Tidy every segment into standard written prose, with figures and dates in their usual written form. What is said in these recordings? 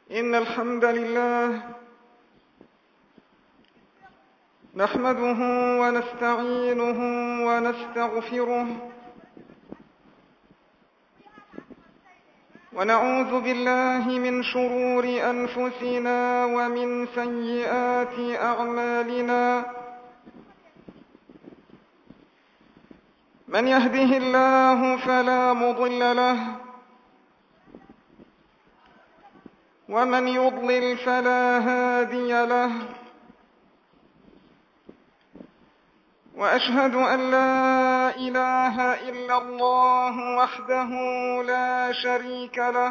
إن الحمد لله نحمده ونستعينه ونستغفره ونعوذ بالله من شرور أنفسنا ومن سيئات أعمالنا. من يهده الله فلا مضل له ومن يضلل فلا هادي له، وأشهد أن لا إله إلا الله وحده لا شريك له،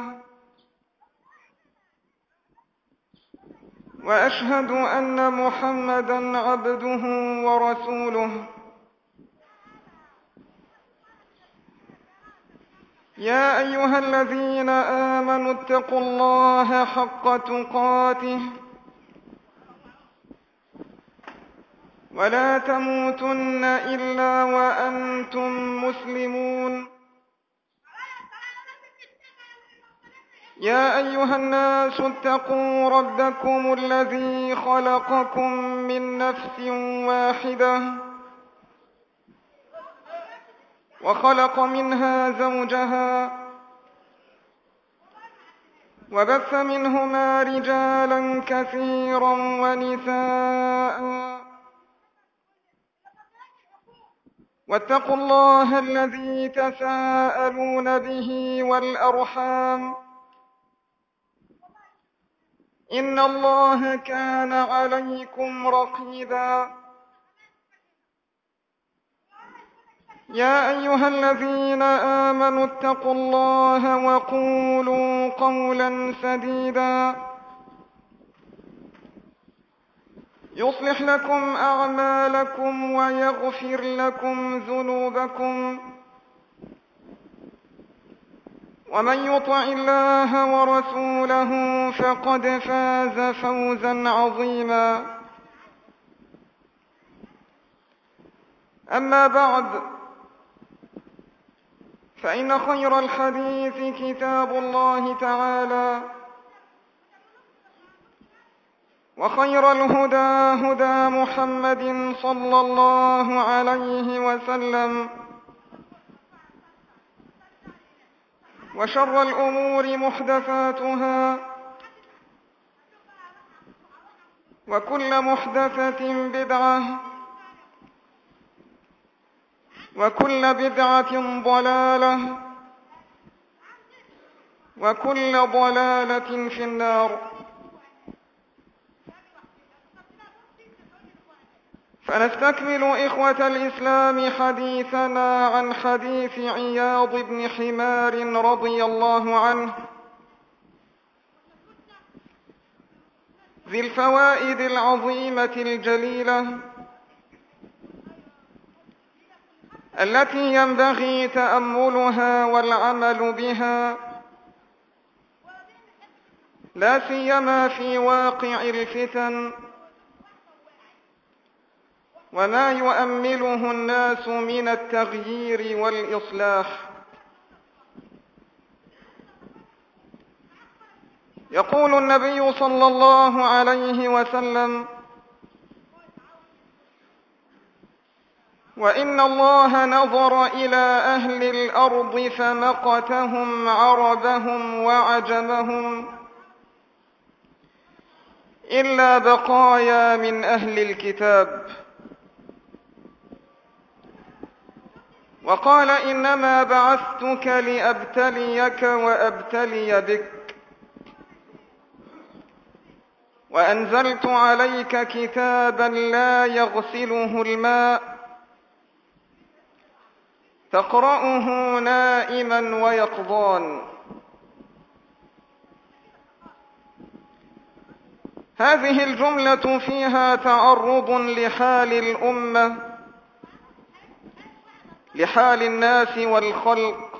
وأشهد أن محمدًا عبده ورسوله. يا أيها الذين آمنوا اتقوا الله حق تقاته ولا تموتن إلا وأنتم مسلمون. يا أيها الناس اتقوا ربكم الذي خلقكم من نفس واحدة وخلق منها زوجها وبث منهما رجالا كثيرا ونساء، واتقوا الله الذي تساءلون به والأرحام إن الله كان عليكم رقيبا. يا أيها الذين آمنوا اتقوا الله وقولوا قولا سديدا يصلح لكم أعمالكم ويغفر لكم ذنوبكم، ومن يطع الله ورسوله فقد فاز فوزا عظيما. أما بعد، فإن خير الحديث كتاب الله تعالى، وخير الهدى هدى محمد صلى الله عليه وسلم، وشر الأمور محدثاتها، وكل محدثة بدعة، وكل بدعة ضلالة، وكل ضلالة في النار. فنستكمل إخوة الإسلام حديثنا عن حديث عياض بن حمار رضي الله عنه، ذي الفوائد العظيمة الجليلة التي ينبغي تأملها والعمل بها، لا سيما في واقع الفتن وما يؤمله الناس من التغيير والإصلاح. يقول النبي صلى الله عليه وسلم: وإن الله نظر إلى أهل الأرض فمقتهم عربهم وعجمهم إلا بقايا من أهل الكتاب، وقال: إنما بعثتك لأبتليك وأبتلي بك، وأنزلت عليك كتابا لا يغسله الماء تقرأه نائما ويقظان. هذه الجملة فيها تعرض لحال الأمة، لحال الناس والخلق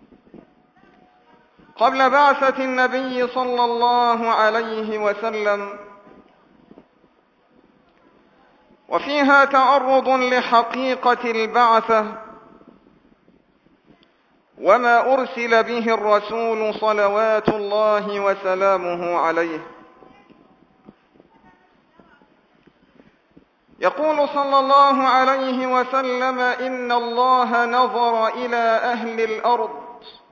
قبل بعثة النبي صلى الله عليه وسلم، وفيها تعرض لحقيقة البعثة وما أرسل به الرسول صلوات الله وسلامه عليه. يقول صلى الله عليه وسلم: إن الله نظر إلى أهل الأرض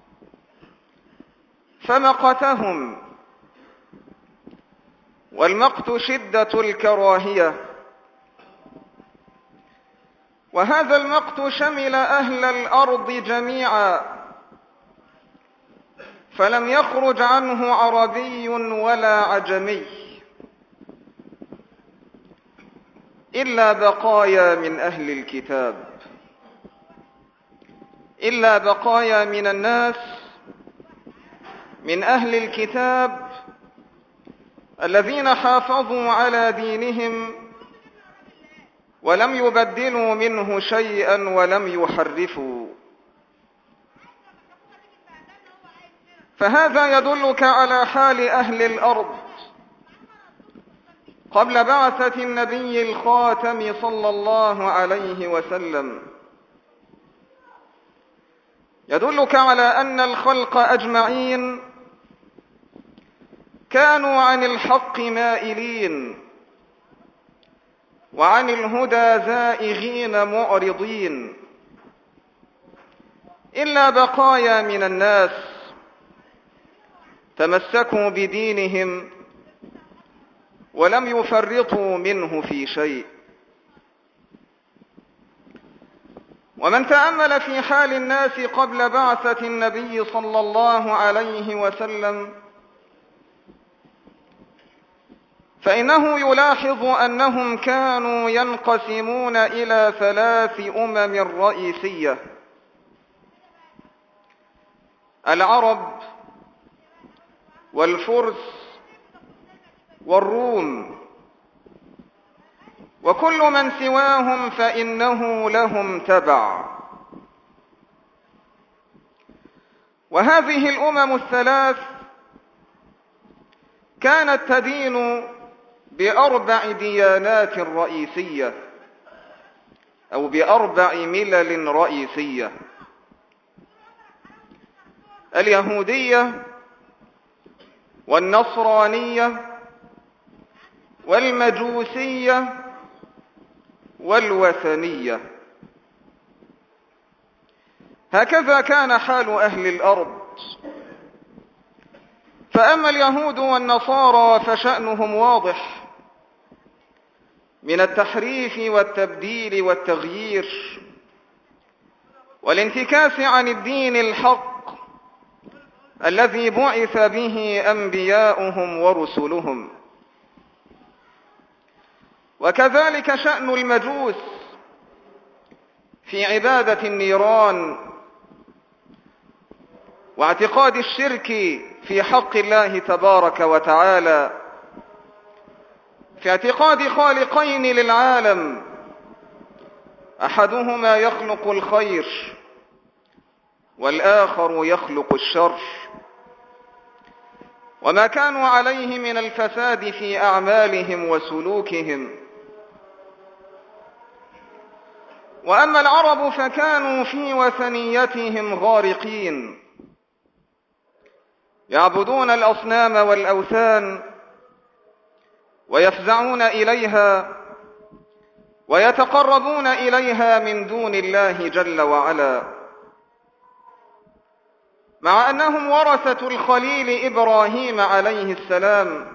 فمقتهم، والمقت شدة الكراهية، وهذا المقت شمل أهل الأرض جميعا، فلم يخرج عنه عربي ولا عجمي، إلا بقايا من أهل الكتاب، إلا بقايا من الناس من أهل الكتاب الذين حافظوا على دينهم ولم يبدلوا منه شيئا ولم يحرفوا. فهذا يدلك على حال أهل الأرض قبل بعثة النبي الخاتم صلى الله عليه وسلم، يدلك على أن الخلق أجمعين كانوا عن الحق مائلين، وعن الهدى زائغين معرضين، إلا بقايا من الناس تمسكوا بدينهم ولم يفرطوا منه في شيء. ومن تأمل في حال الناس قبل بعثة النبي صلى الله عليه وسلم فإنه يلاحظ أنهم كانوا ينقسمون إلى 3 رئيسية: العرب والفرس والروم، وكل من سواهم فإنه لهم تبع. وهذه الأمم ال3 كانت تدين ب4 ديانات رئيسية، أو ب4 ملل رئيسية: اليهودية والنصرانية والمجوسية والوثنية. هكذا كان حال أهل الأرض. فأما اليهود والنصارى فشأنهم واضح من التحريف والتبديل والتغيير والانتكاس عن الدين الحق الذي بعث به أنبياؤهم ورسلهم. وكذلك شأن المجوس في عبادة النيران واعتقاد الشرك في حق الله تبارك وتعالى، في اعتقاد خالقين للعالم: أحدهما يخلق الخير والآخر يخلق الشر، وما كانوا عليه من الفساد في أعمالهم وسلوكهم. وأما العرب فكانوا في وثنيتهم غارقين، يعبدون الأصنام والأوثان ويفزعون إليها ويتقربون إليها من دون الله جل وعلا، مع أنهم ورثة الخليل إبراهيم عليه السلام،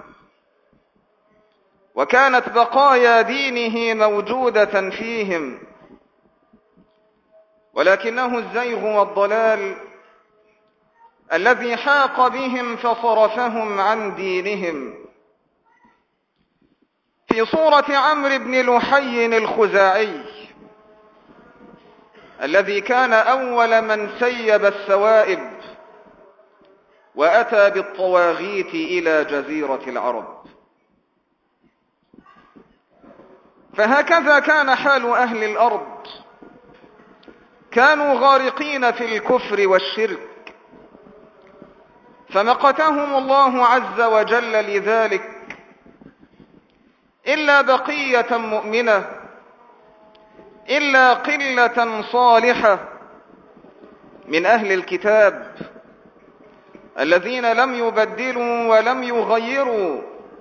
وكانت بقايا دينه موجودة فيهم، ولكنه الزيغ والضلال الذي حاق بهم فصرفهم عن دينهم، في صورة عمرو بن لحي الخزاعي الذي كان أول من سيب السوائب وأتى بالطواغيت إلى جزيرة العرب. فهكذا كان حال أهل الأرض، كانوا غارقين في الكفر والشرك، فمقتهم الله عز وجل لذلك، إلا بقية مؤمنة، إلا قلة صالحة من أهل الكتاب الذين لم يبدلوا ولم يغيروا،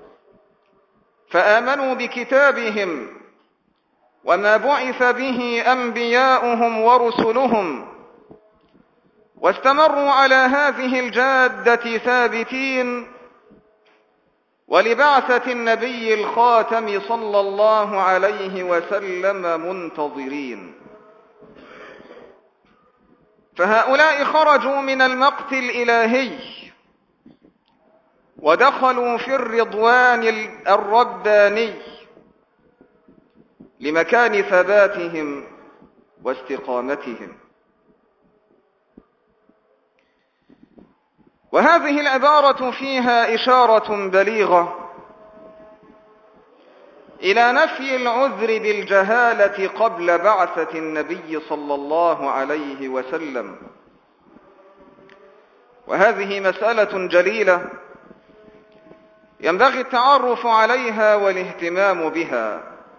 فآمنوا بكتابهم وما بعث به أنبياؤهم ورسلهم، واستمروا على هذه الجادة ثابتين، ولبعثة النبي الخاتم صلى الله عليه وسلم منتظرين. فهؤلاء خرجوا من المقت الإلهي ودخلوا في الرضوان الرباني لمكان ثباتهم واستقامتهم. وهذه العبارة فيها إشارة بليغة إلى نفي العذر بالجهالة قبل بعثة النبي صلى الله عليه وسلم، وهذه مسألة جليلة ينبغي التعرف عليها والاهتمام بها.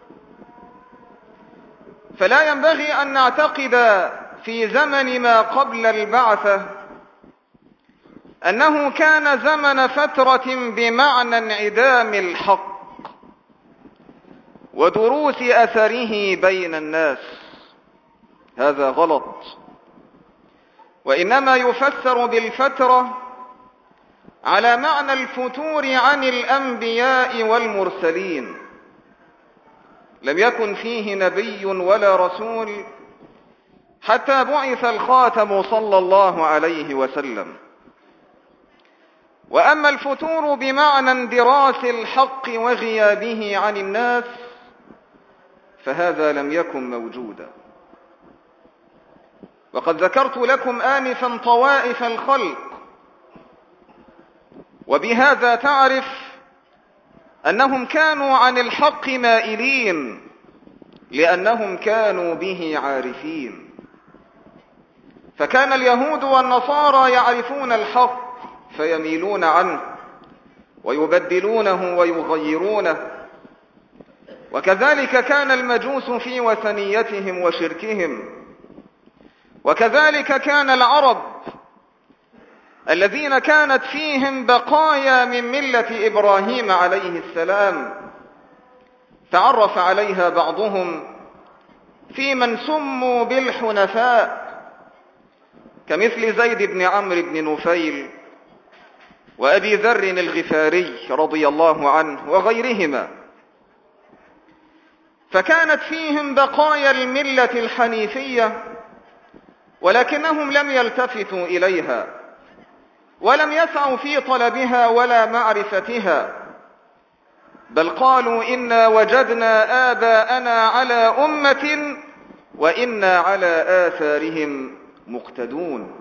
فلا ينبغي أن نعتقد في زمن ما قبل البعثة أنه كان زمن فترة بمعنى انعدام الحق ودروس أثره بين الناس، هذا غلط. وإنما يفسر بالفترة على معنى الفتور عن الأنبياء والمرسلين، لم يكن فيه نبي ولا رسول حتى بعث الخاتم صلى الله عليه وسلم. وأما الفتور بمعنى اندراس الحق وغيابه عن الناس فهذا لم يكن موجودا. وقد ذكرت لكم آنفا طوائف الخلق، وبهذا تعرف أنهم كانوا عن الحق مائلين لأنهم كانوا به عارفين. فكان اليهود والنصارى يعرفون الحق فيميلون عنه ويبدلونه ويغيرونه، وكذلك كان المجوس في وثنيتهم وشركهم، وكذلك كان العرب الذين كانت فيهم بقايا من ملة إبراهيم عليه السلام، تعرف عليها بعضهم في من سموا بالحنفاء كمثل زيد بن عمرو بن نفيل وأبي ذر الغفاري رضي الله عنه وغيرهما. فكانت فيهم بقايا الملة الحنيفية، ولكنهم لم يلتفتوا إليها ولم يسعوا في طلبها ولا معرفتها، بل قالوا إنا وجدنا آباءنا على أمة وإنا على آثارهم مقتدون.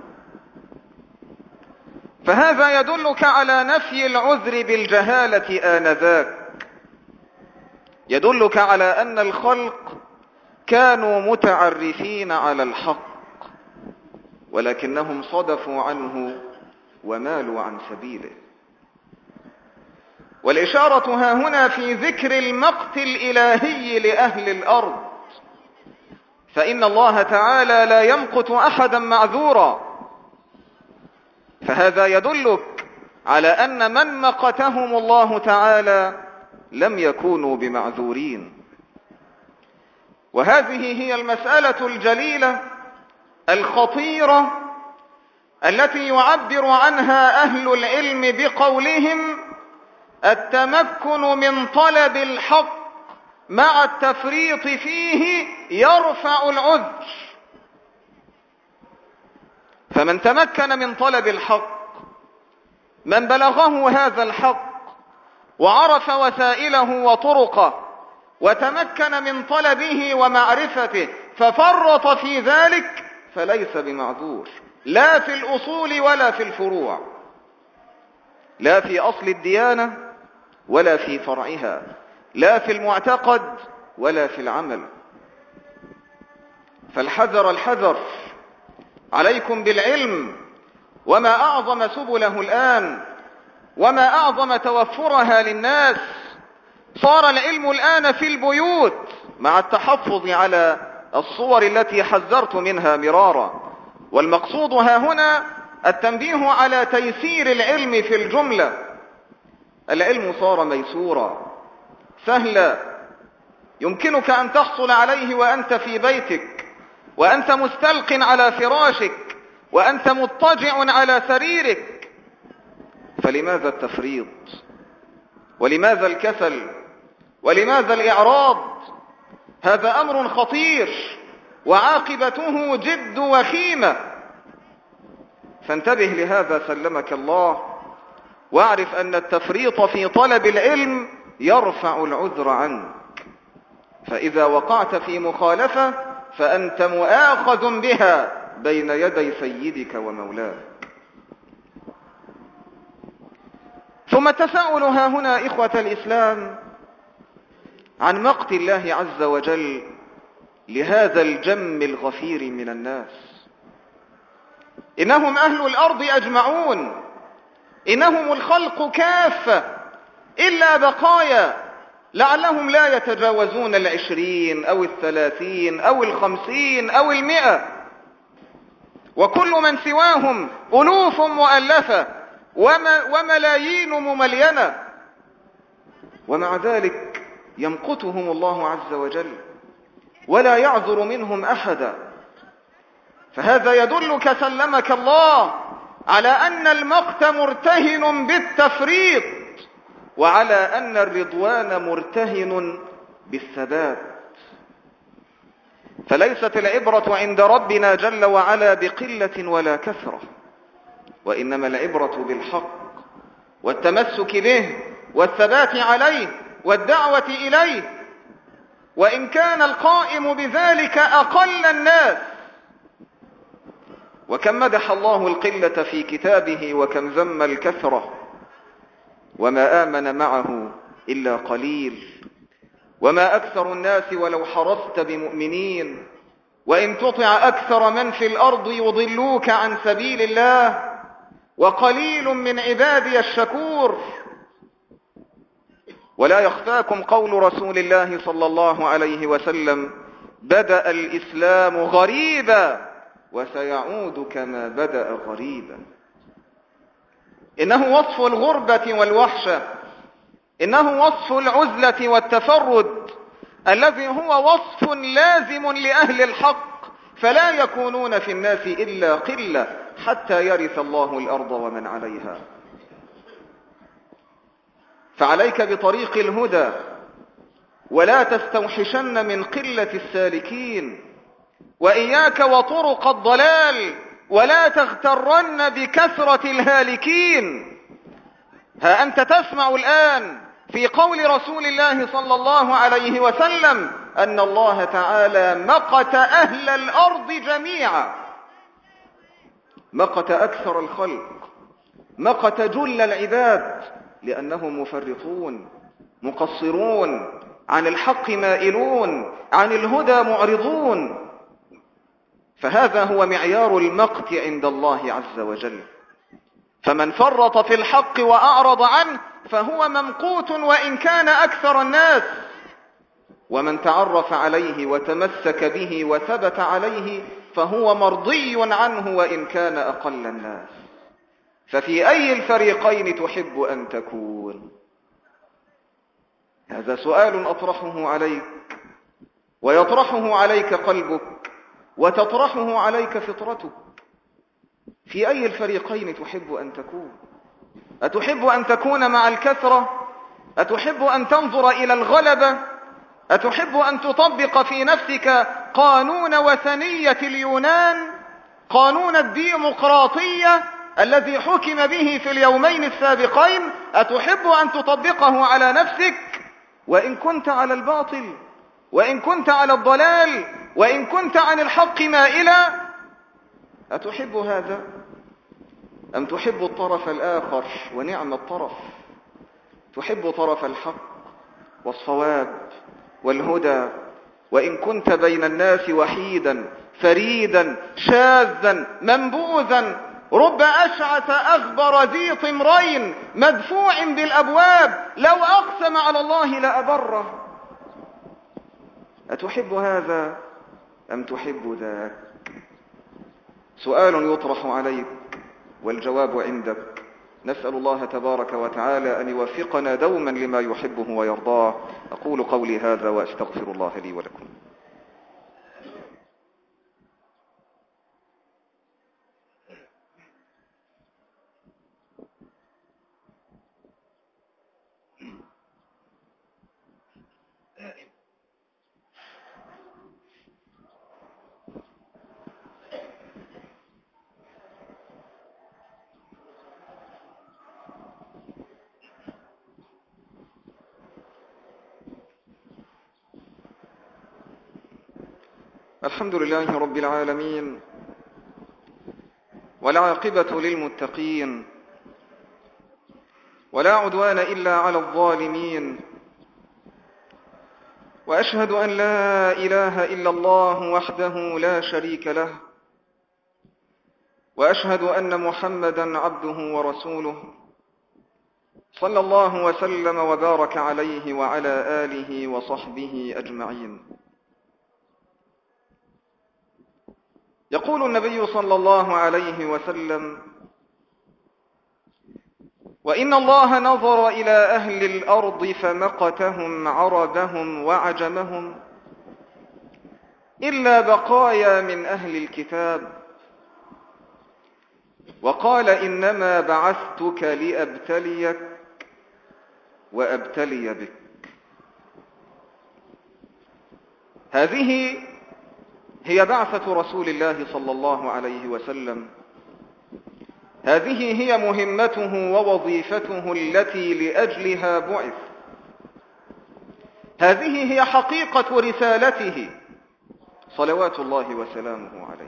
فهذا يدلك على نفي العذر بالجهالة آنذاك، يدلك على أن الخلق كانوا متعرفين على الحق ولكنهم صدفوا عنه ومالوا عن سبيله. والإشارة ها هنا في ذكر المقت الإلهي لأهل الأرض، فإن الله تعالى لا يمقت أحدا معذورا. فهذا يدلك على أن من مقتهم الله تعالى لم يكونوا بمعذورين. وهذه هي المسألة الجليلة الخطيرة التي يعبر عنها أهل العلم بقولهم التمكن من طلب الحق مع التفريط فيه يرفع العذر. فمن تمكن من طلب الحق، من بلغه هذا الحق وعرف وسائله وطرقه وتمكن من طلبه ومعرفته ففرط في ذلك فليس بمعذور، لا في الأصول ولا في الفروع، لا في أصل الديانة ولا في فرعها، لا في المعتقد ولا في العمل. فالحذر الحذر، عليكم بالعلم، وما أعظم سبله الآن وما أعظم توفرها للناس. صار العلم الآن في البيوت مع التحفظ على الصور التي حذرت منها مرارا، والمقصود ها هنا التنبيه على تيسير العلم في الجملة. العلم صار ميسورا سهلا، يمكنك أن تحصل عليه وأنت في بيتك، وأنت مستلق على فراشك، وأنت مضطجع على سريرك. فلماذا التفريط؟ ولماذا الكسل؟ ولماذا الإعراض؟ هذا أمر خطير وعاقبته جد وخيمة. فانتبه لهذا سلمك الله، واعرف أن التفريط في طلب العلم يرفع العذر عنك، فإذا وقعت في مخالفة فأنت مؤاخذ بها بين يدي سيدك ومولاك. ثم التساؤل ها هنا إخوة الإسلام عن مقت الله عز وجل لهذا الجم الغفير من الناس. إنهم أهل الأرض أجمعون، إنهم الخلق كافة إلا بقايا لعلهم لا يتجاوزون 20 أو 30 أو 50 أو 100، وكل من سواهم ألوف مؤلفة وملايين مملينة، ومع ذلك يمقتهم الله عز وجل ولا يعذر منهم أحدا. فهذا يدلك سلمك الله على أن المقت مرتهن بالتفريط، وعلى أن الرضوان مرتهن بالثبات. فليست العبرة عند ربنا جل وعلا بقلة ولا كثرة، وإنما العبرة بالحق والتمسك به والثبات عليه والدعوة إليه، وإن كان القائم بذلك أقل الناس. وكم مدح الله القلة في كتابه وكم ذم الكثرة، وما آمن معه إلا قليل، وما أكثر الناس ولو حرصت بمؤمنين، وإن تطع أكثر من في الأرض يضلوك عن سبيل الله، وقليل من عبادي الشكور. ولا يخفاكم قول رسول الله صلى الله عليه وسلم: بدأ الإسلام غريبا وسيعود كما بدأ غريبا. إنه وصف الغربة والوحشة، إنه وصف العزلة والتفرد، الذي هو وصف لازم لأهل الحق، فلا يكونون في الناس إلا قلة حتى يرث الله الأرض ومن عليها. فعليك بطريق الهدى، ولا تستوحشن من قلة السالكين، وإياك وطرق الضلال، ولا تغترن بكثرة الهالكين. ها أنت تسمع الآن في قول رسول الله صلى الله عليه وسلم أن الله تعالى مقت أهل الأرض جميعا، مقت أكثر الخلق، مقت جل العباد، لأنهم مفرطون مقصرون، عن الحق مائلون، عن الهدى معرضون. فهذا هو معيار المقت عند الله عز وجل. فمن فرط في الحق وأعرض عنه فهو ممقوت وإن كان أكثر الناس، ومن تعرف عليه وتمسك به وثبت عليه فهو مرضي عنه وإن كان أقل الناس. ففي أي الفريقين تحب أن تكون؟ هذا سؤال أطرحه عليك، ويطرحه عليك قلبك، وتطرحه عليك فطرتك. في أي الفريقين تحب أن تكون؟ أتحب أن تكون مع الكثرة؟ أتحب أن تنظر إلى الغلبة؟ أتحب أن تطبق في نفسك قانون وثنية اليونان، قانون الديمقراطية الذي حكم به في اليومين السابقين؟ أتحب أن تطبقه على نفسك وإن كنت على الباطل، وإن كنت على الضلال، وإن كنت عن الحق مائلا؟ أتحب هذا أم تحب الطرف الآخر؟ ونعم الطرف، تحب طرف الحق والصواب والهدى، وإن كنت بين الناس وحيدا فريدا شاذا منبوذا، رب أشعث أغبر ذي طمرين مدفوع بالأبواب لو أقسم على الله لأبره. أتحب هذا أم تحب ذاك؟ سؤال يطرح عليك والجواب عندك. نسأل الله تبارك وتعالى أن يوفقنا دوما لما يحبه ويرضاه. أقول قولي هذا وأستغفر الله لي ولكم. الحمد لله رب العالمين، والعاقبة للمتقين، ولا عدوان إلا على الظالمين، وأشهد أن لا إله إلا الله وحده لا شريك له، وأشهد أن محمدا عبده ورسوله، صلى الله وسلم وبارك عليه وعلى آله وصحبه أجمعين. يقول النبي صلى الله عليه وسلم: وإن الله نظر إلى أهل الأرض فمقتهم عربهم وعجمهم إلا بقايا من أهل الكتاب، وقال: إنما بعثتك لأبتليك وأبتلي بك. هذه هي بعثة رسول الله صلى الله عليه وسلم، هذه هي مهمته ووظيفته التي لأجلها بعث، هذه هي حقيقة رسالته صلوات الله وسلامه عليه.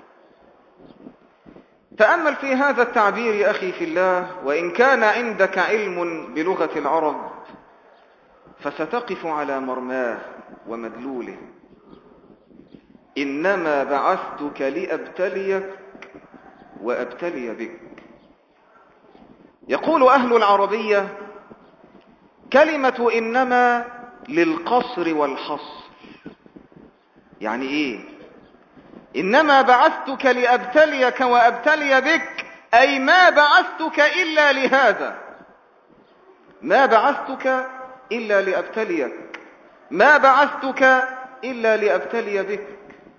تأمل في هذا التعبير أخي في الله، وإن كان عندك علم بلغة العرب فستقف على مرماه ومدلوله. إنما بعثتك لأبتليك وأبتلي بك. يقول أهل العربية: كلمة إنما للقصر والحصر. يعني إيه؟ إنما بعثتك لأبتليك وأبتلي بك، أي ما بعثتك إلا لهذا، ما بعثتك إلا لأبتليك، ما بعثتك إلا لأبتلي بك.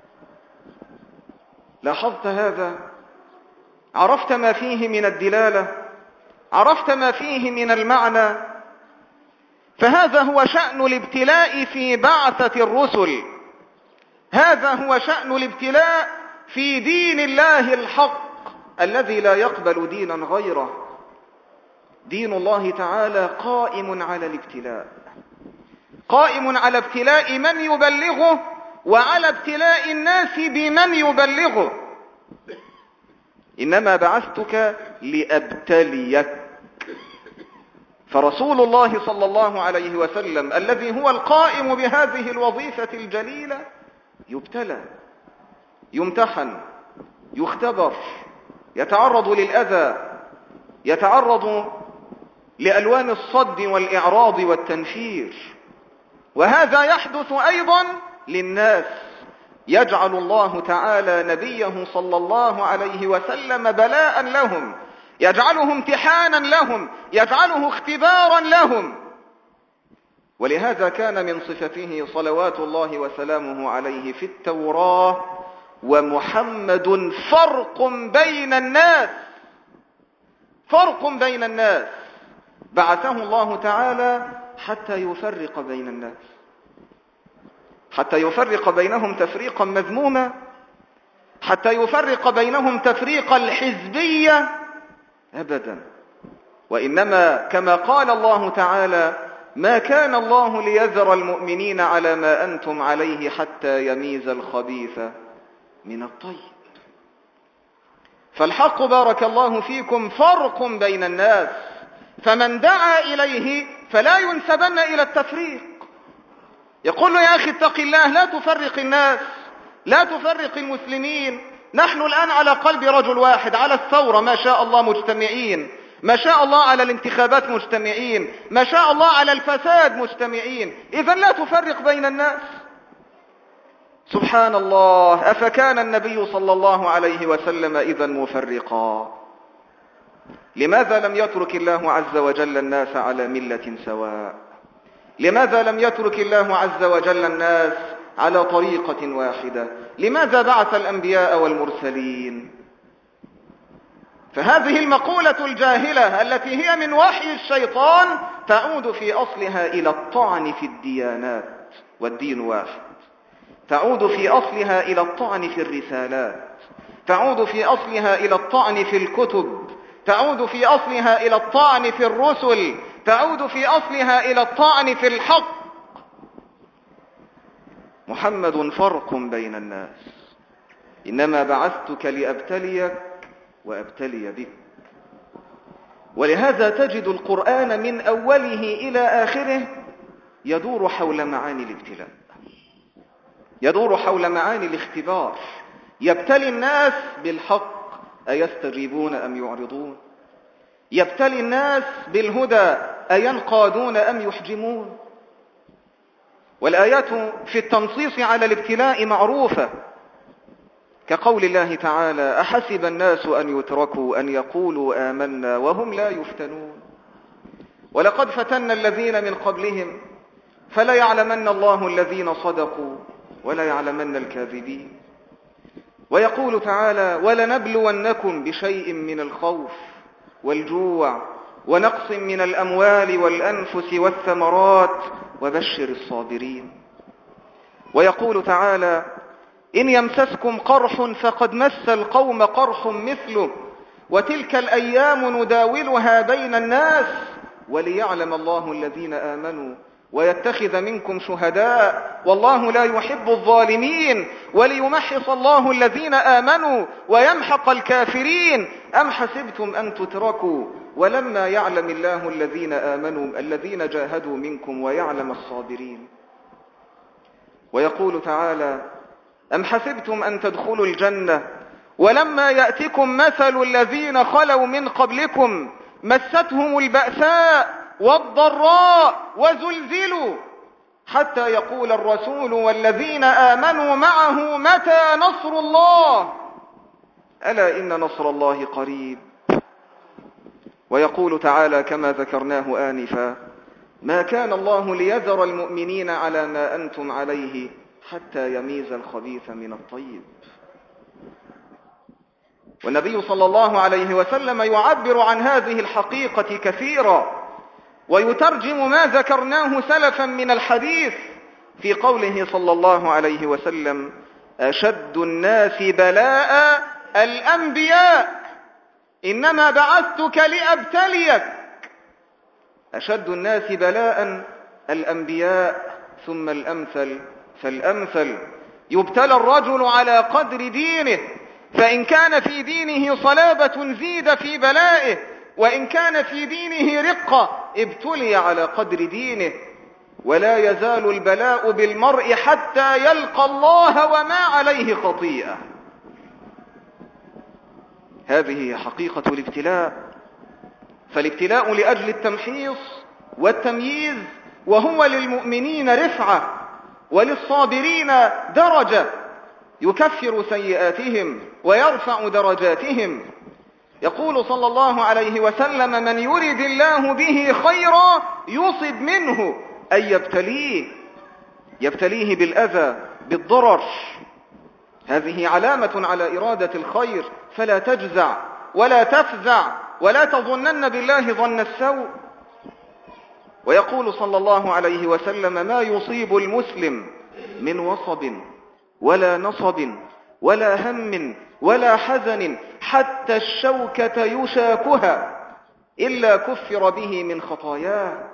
لاحظت هذا؟ عرفت ما فيه من الدلالة؟ عرفت ما فيه من المعنى؟ فهذا هو شأن الابتلاء في بعثة الرسل، هذا هو شأن الابتلاء في دين الله الحق الذي لا يقبل دينا غيره. دين الله تعالى قائم على الابتلاء، قائم على ابتلاء من يبلغه وعلى ابتلاء الناس بمن يبلغه. إنما بعثتك لأبتليك. فرسول الله صلى الله عليه وسلم الذي هو القائم بهذه الوظيفة الجليلة يبتلى، يمتحن، يختبر، يتعرض للأذى، يتعرض لألوان الصد والإعراض والتنفير. وهذا يحدث أيضا للناس. يجعل الله تعالى نبيه صلى الله عليه وسلم بلاء لهم، يجعله امتحانا لهم، يجعله اختبارا لهم. ولهذا كان من صفته صلوات الله وسلامه عليه في التوراة: ومحمد فرق بين الناس. فرق بين الناس. بعثه الله تعالى حتى يفرق بين الناس، حتى يفرق بينهم تفريقا مذموما، حتى يفرق بينهم تفريق الحزبية أبدا. وإنما كما قال الله تعالى: ما كان الله ليذر المؤمنين على ما أنتم عليه حتى يميز الخبيث من الطيب. فالحق بارك الله فيكم فرق بين الناس، فمن دعا إليه فلا ينسبن إلى التفريق. يقول له: يا أخي اتق الله، لا تفرق الناس، لا تفرق المسلمين. نحن الآن على قلب رجل واحد، على الثورة ما شاء الله مجتمعين، ما شاء الله على الانتخابات مجتمعين، ما شاء الله على الفساد مجتمعين. إذن لا تفرق بين الناس. سبحان الله، أفكان النبي صلى الله عليه وسلم إذا مفرقا؟ لماذا لم يترك الله عز وجل الناس على ملة سواء؟ لماذا لم يترك الله عز وجل الناس على طريقة واحدة؟ لماذا بعث الأنبياء والمرسلين؟ فهذه المقولة الجاهلة التي هي من وحي الشيطان تعود في أصلها إلى الطعن في الديانات، والدين واحد. تعود في أصلها إلى الطعن في الرسالات، تعود في أصلها إلى الطعن في الكتب، تعود في أصلها إلى الطعن في الرسل، تعود في أصلها إلى الطعن في الحق. محمد فرق بين الناس، إنما بعثتك لأبتليك وأبتلي بك. ولهذا تجد القرآن من أوله إلى آخره يدور حول معاني الابتلاء، يدور حول معاني الاختبار. يبتلي الناس بالحق أيستجيبون أم يعرضون؟ يبتلي الناس بالهدى أينقادون أم يحجمون؟ والآيات في التنصيص على الابتلاء معروفة، كقول الله تعالى: أحسب الناس أن يتركوا أن يقولوا آمنا وهم لا يفتنون ولقد فتنا الذين من قبلهم فليعلمن الله الذين صدقوا وليعلمن الكاذبين. ويقول تعالى: ولنبلونكم بشيء من الخوف والجوع ونقص من الأموال والأنفس والثمرات وبشر الصابرين. ويقول تعالى: إن يمسسكم قرح فقد مس القوم قرح مثله وتلك الأيام نداولها بين الناس وليعلم الله الذين آمنوا ويتخذ منكم شهداء والله لا يحب الظالمين وليمحص الله الذين آمنوا ويمحق الكافرين. أم حسبتم أن تتركوا ولما يعلم الله الذين آمنوا الذين جاهدوا منكم ويعلم الصابرين. ويقول تعالى: أم حسبتم أن تدخلوا الجنة ولما يأتكم مثل الذين خلوا من قبلكم مستهم البأساء والضراء وزلزلوا حتى يقول الرسول والذين آمنوا معه متى نصر الله ألا إن نصر الله قريب. ويقول تعالى كما ذكرناه آنفا: ما كان الله ليذر المؤمنين على ما أنتم عليه حتى يميز الخبيث من الطيب. والنبي صلى الله عليه وسلم يعبر عن هذه الحقيقة كثيرا ويترجم ما ذكرناه سلفا من الحديث في قوله صلى الله عليه وسلم: أشد الناس بلاء الأنبياء إنما بعثتك لأبتليك. أشد الناس بلاء الأنبياء ثم الأمثل فالأمثل. يبتلى الرجل على قدر دينه، فإن كان في دينه صلابة زيد في بلائه، وإن كان في دينه رقة ابتلي على قدر دينه. ولا يزال البلاء بالمرء حتى يلقى الله وما عليه خطيئة. هذه حقيقة الابتلاء. فالابتلاء لأجل التمحيص والتمييز، وهو للمؤمنين رفعة وللصابرين درجة، يكفر سيئاتهم ويرفع درجاتهم. يقول صلى الله عليه وسلم: من يرد الله به خيرا يصب منه، أي يبتليه بالأذى بالضرر. هذه علامة على إرادة الخير، فلا تجزع ولا تفزع ولا تظنن بالله ظن السوء. ويقول صلى الله عليه وسلم: ما يصيب المسلم من وصب ولا نصب ولا هم ولا حزن حتى الشوكة يشاكها إلا كفر به من خطاياه.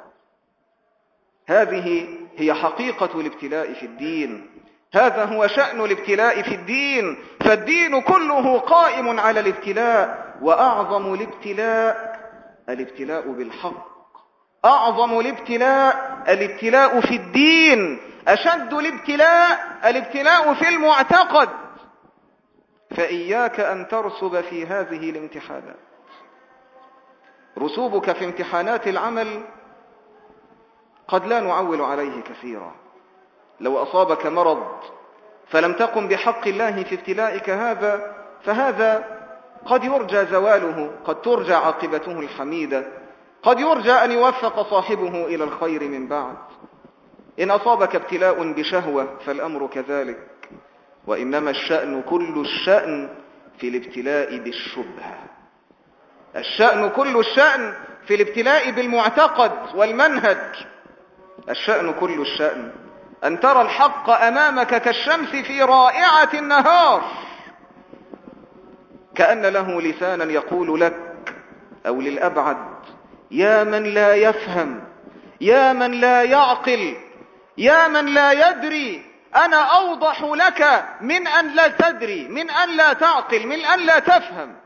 هذه هي حقيقة الابتلاء في الدين، هذا هو شأن الابتلاء في الدين. فالدين كله قائم على الابتلاء، وأعظم الابتلاء بالحق. أعظم الابتلاء في الدين. أشد الابتلاء في المعتقد. فإياك أن ترسب في هذه الامتحانات. رسوبك في امتحانات العمل قد لا نعول عليه كثيرا. لو أصابك مرض فلم تقم بحق الله في ابتلائك هذا، فهذا قد يرجى زواله، قد ترجى عاقبته الحميدة، قد يرجى أن يوفق صاحبه إلى الخير من بعد. إن أصابك ابتلاء بشهوة فالأمر كذلك، وإنما الشأن كل الشأن في الابتلاء بالشبهة. الشأن كل الشأن في الابتلاء بالمعتقد والمنهج. الشأن كل الشأن أن ترى الحق أمامك كالشمس في رائعة النهار، كأن له لسانا يقول لك أو للأبعد: يا من لا يفهم، يا من لا يعقل، يا من لا يدري، أنا أوضح لك من أن لا تدري، من أن لا تعقل، من أن لا تفهم.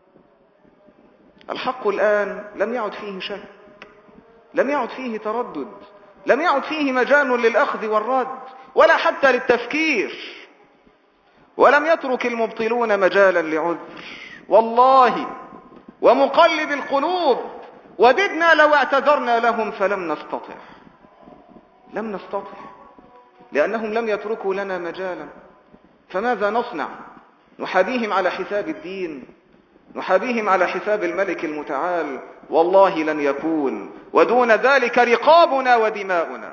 الحق الآن لم يعد فيه شك، لم يعد فيه تردد، لم يعد فيه مجال للأخذ والرد ولا حتى للتفكير، ولم يترك المبطلون مجالا لعذر. والله ومقلب القلوب وددنا لو اعتذرنا لهم فلم نستطع، لم نستطع، لأنهم لم يتركوا لنا مجالا. فماذا نصنع؟ نحابيهم على حساب الدين، نحابيهم على حساب الملك المتعال؟ والله لن يكون، ودون ذلك رقابنا ودماؤنا.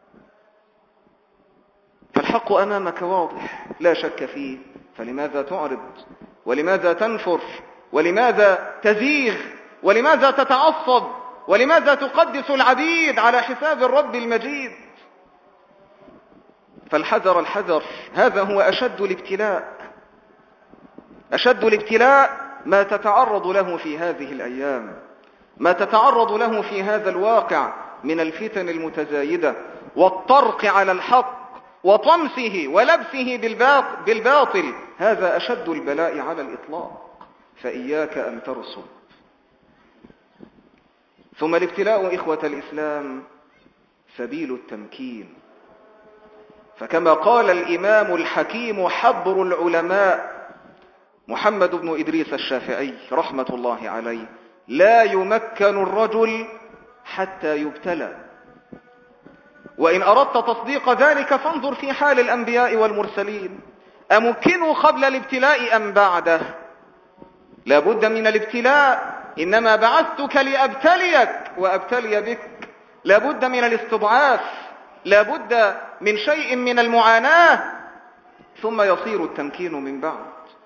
فالحق أمامك واضح لا شك فيه، فلماذا تعرض؟ ولماذا تنفر؟ ولماذا تزيغ؟ ولماذا تتعصب؟ ولماذا تقدس العبيد على حساب الرب المجيد؟ فالحذر الحذر، هذا هو أشد الابتلاء. أشد الابتلاء ما تتعرض له في هذه الأيام، ما تتعرض له في هذا الواقع من الفتن المتزايدة والطرق على الحق وطمسه ولبسه بالباطل. هذا أشد البلاء على الإطلاق، فإياك أن ترسب. ثم الابتلاء إخوة الإسلام سبيل التمكين، فكما قال الإمام الحكيم حبر العلماء محمد بن إدريس الشافعي رحمة الله عليه: لا يمكن الرجل حتى يبتلى. وإن أردت تصديق ذلك فانظر في حال الأنبياء والمرسلين، أمكنوا قبل الابتلاء أم بعده؟ لا بد من الابتلاء، إنما بعثتك لأبتليك وأبتلي بك. لا بد من الاستضعاف، لا بد من شيء من المعاناة، ثم يصير التمكين من بعد.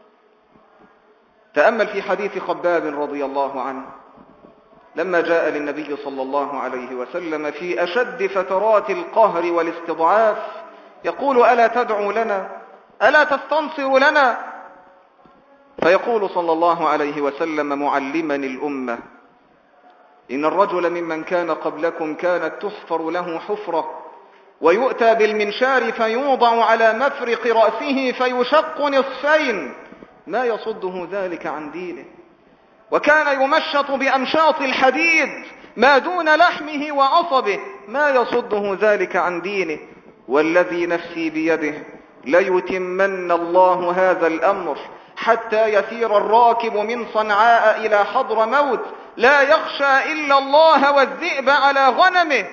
تأمل في حديث خباب رضي الله عنه لما جاء للنبي صلى الله عليه وسلم في أشد فترات القهر والاستضعاف يقول: ألا تدعو لنا؟ ألا تستنصر لنا؟ فيقول صلى الله عليه وسلم معلما الأمة: إن الرجل ممن كان قبلكم كانت تحفر له حفرة ويؤتى بالمنشار فيوضع على مفرق رأسه فيشق نصفين، ما يصده ذلك عن دينه، وكان يمشط بأمشاط الحديد ما دون لحمه وعصبه، ما يصده ذلك عن دينه. والذي نفسي بيده ليتمن الله هذا الأمر حتى يسير الراكب من صنعاء إلى حضر موت لا يخشى إلا الله والذئب على غنمه،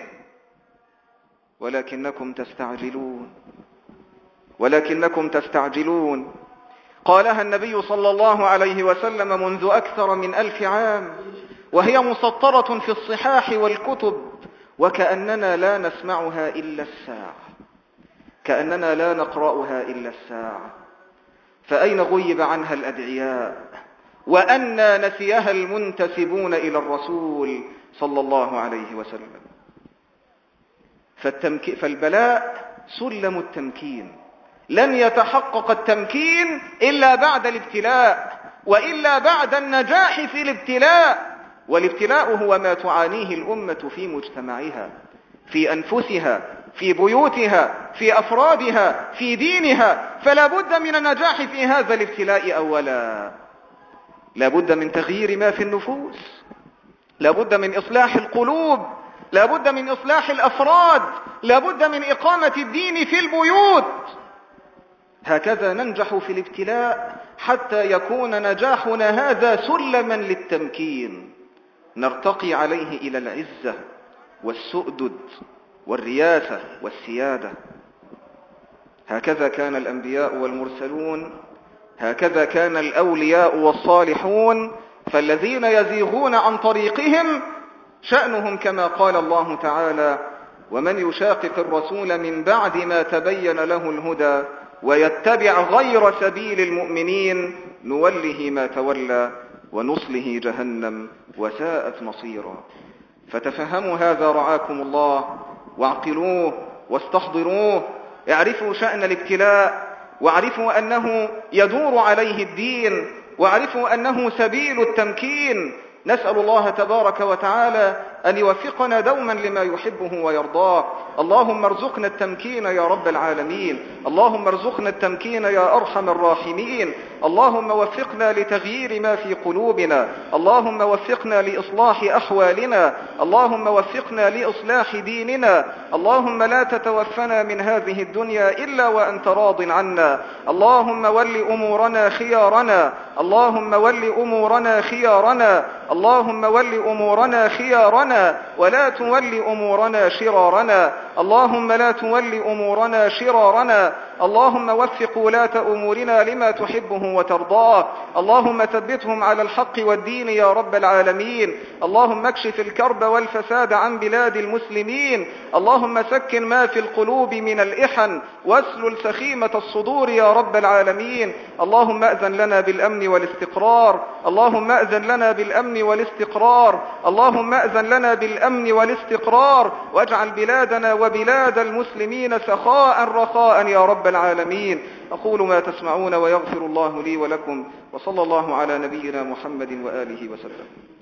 ولكنكم تستعجلون. قالها النبي صلى الله عليه وسلم منذ أكثر من 1000 عام، وهي مسطرة في الصحاح والكتب، وكأننا لا نسمعها إلا الساعة، كأننا لا نقرأها إلا الساعة. فأين غيب عنها الأدعياء؟ وأنى نسيها المنتسبون إلى الرسول صلى الله عليه وسلم. فالبلاء سلم التمكين، لن يتحقق التمكين إلا بعد الابتلاء، وإلا بعد النجاح في الابتلاء. والابتلاء هو ما تعانيه الأمة في مجتمعها، في أنفسها، في بيوتها، في أفرادها، في دينها. فلا بد من النجاح في هذا الابتلاء أولا، لا بد من تغيير ما في النفوس، لا بد من إصلاح القلوب، لا بد من إصلاح الأفراد، لا بد من إقامة الدين في البيوت. هكذا ننجح في الابتلاء حتى يكون نجاحنا هذا سلما للتمكين، نرتقي عليه إلى العزة والسؤدد والرياسة والسيادة. هكذا كان الأنبياء والمرسلون، هكذا كان الأولياء والصالحون. فالذين يزيغون عن طريقهم شأنهم كما قال الله تعالى: ومن يشاقق الرسول من بعد ما تبين له الهدى ويتبع غير سبيل المؤمنين نوله ما تولى ونصله جهنم وساءت مصيرا. فتفهموا هذا رعاكم الله، واعقلوه واستحضروه. اعرفوا شأن الابتلاء، واعرفوا أنه يدور عليه الدين، واعرفوا أنه سبيل التمكين. نسأل الله تبارك وتعالى أن يوفقنا دوما لما يحبه ويرضاه. اللهم ارزقنا التمكين يا رب العالمين، اللهم ارزقنا التمكين يا أرحم الراحمين. اللهم وفقنا لتغيير ما في قلوبنا، اللهم وفقنا لإصلاح أحوالنا، اللهم وفقنا لإصلاح ديننا. اللهم لا تتوفنا من هذه الدنيا إلا وأنت راض عنا. اللهم ول أمورنا خيارنا، اللهم ول أمورنا خيارنا، اللهم ول أمورنا خيارنا ولا تول أمورنا شرارنا. اللهم لا تول أمورنا شرارنا. اللهم وفق ولاة أمورنا لما تحبه وترضاه. اللهم ثبتهم على الحق والدين يا رب العالمين. اللهم اكشف الكرب والفساد عن بلاد المسلمين. اللهم سكن ما في القلوب من الإحن واسلل سخيمة الصدور يا رب العالمين. اللهم أذن لنا بالأمن والاستقرار، اللهم أذن لنا بالأمن والاستقرار، اللهم أذن لنا بالأمن والاستقرار، واجعل بلادنا وبلاد المسلمين سخاء رخاء يا رب العالمين. أقول ما تسمعون ويغفر الله لي ولكم، وصلى الله على نبينا محمد وآله وسلم.